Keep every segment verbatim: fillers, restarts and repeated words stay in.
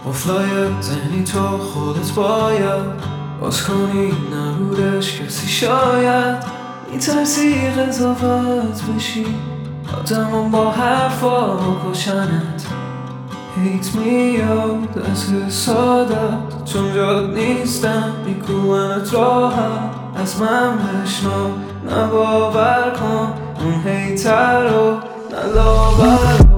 قفلای ذهنی تو خودت باید باز کنی، نبودش کسی شاید میترسی قضاوت بشی، آدمون با حرفا کشنت. هیت میاد از حسادت چون جاد نیستم، میکوبنت راحت از من بشنو، نباور کن اون هیتر رو، نلاور رو.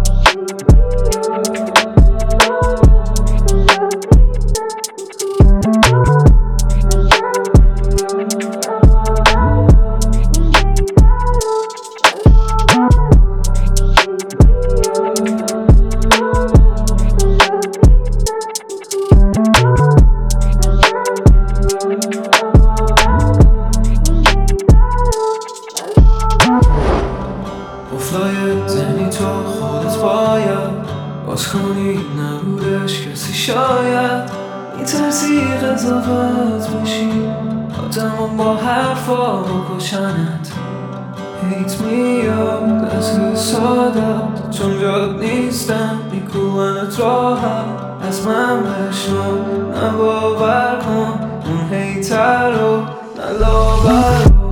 قفلای ذهنی تو خودت باید باز کنی، نبودش کسی شاید میترسی قضاوت بشی، آدمون با حرفا کشنت. هیت میاد از حسادت چون جاد نیستم، میکوبنت راحت از من بشنو، نباور کن اون هیتر رو، نلاور رو.